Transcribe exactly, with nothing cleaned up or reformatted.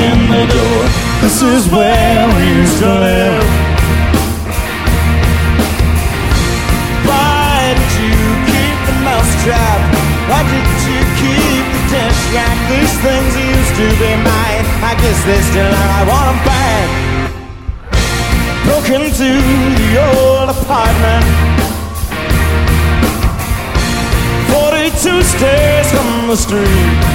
in the door. This is where we used to live. Why did you keep the mousetrap? Why did you keep the dish rack? These things used to be mine. I guess they still are. I want them back. Broke into the old apartment, forty-two stairs from the street.